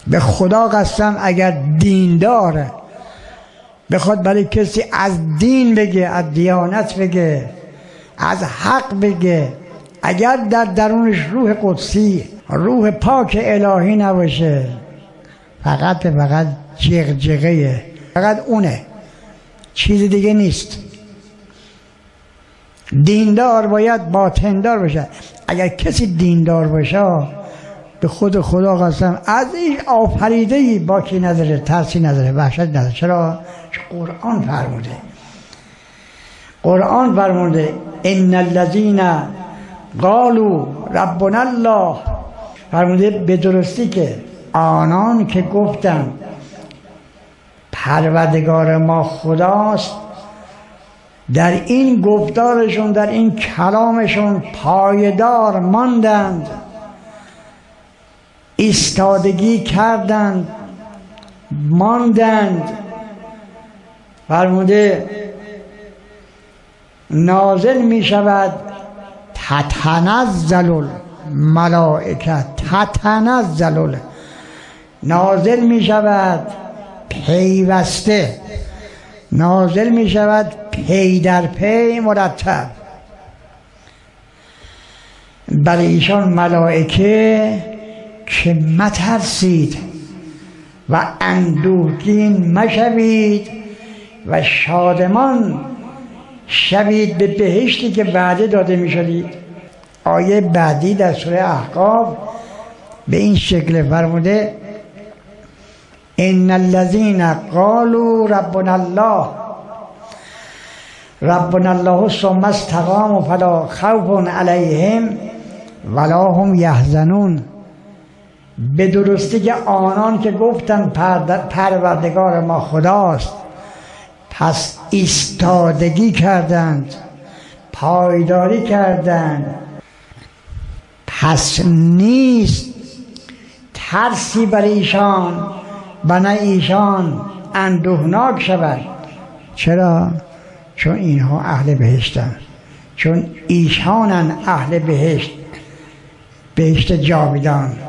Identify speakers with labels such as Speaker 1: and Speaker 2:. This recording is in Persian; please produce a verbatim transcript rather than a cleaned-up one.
Speaker 1: به خدا قسم اگر دین داره بخواد برای کسی از دین بگه، از دیانت بگه، از حق بگه، اگر در درونش روح قدسی، روح پاک الهی نباشه، فقط فقط جغجغه، فقط اونه، چیز دیگه نیست. دیندار باید باطندار باشه. اگر کسی دیندار باشه به خود خدا قسم از این آفریدهی باکی نداره، ترسی نداره، وحشت نداره. چرا؟ چون قرآن فرموده. قرآن فرموده ان الذین قالوا ربنا الله، فرموده به درستی که آنان که گفتن پروردگار ما خداست، در این گفتارشون، در این کلامشون پایدار ماندند، ایستادگی کردند، ماندند. فرموده نازل می شود تتنزل الملائکه، تتنزل، نازل می شود پیوسته، نازل می شود پی در پی مرتب برای ایشان ملائکه که مترسید و اندوهگین مشوید و شادمان شوید به بهشتی که وعده داده می شدید. آیه بعدی در سوره احقاف به این شکل فرموده ان الذین قالوا ربنا الله ربنا الله ثم استقاموا فلا خوف علیهم ولا هم یحزنون. به درستی که آنان که گفتن پروردگار ما خداست، پس ایستادگی کردند، پایداری کردند، پس نیست ترسی بر ایشان و نه ایشان اندوهناک شود. چرا؟ چون اینها اهل بهشتن، چون ایشانن اهل بهشت، بهشت جاودان.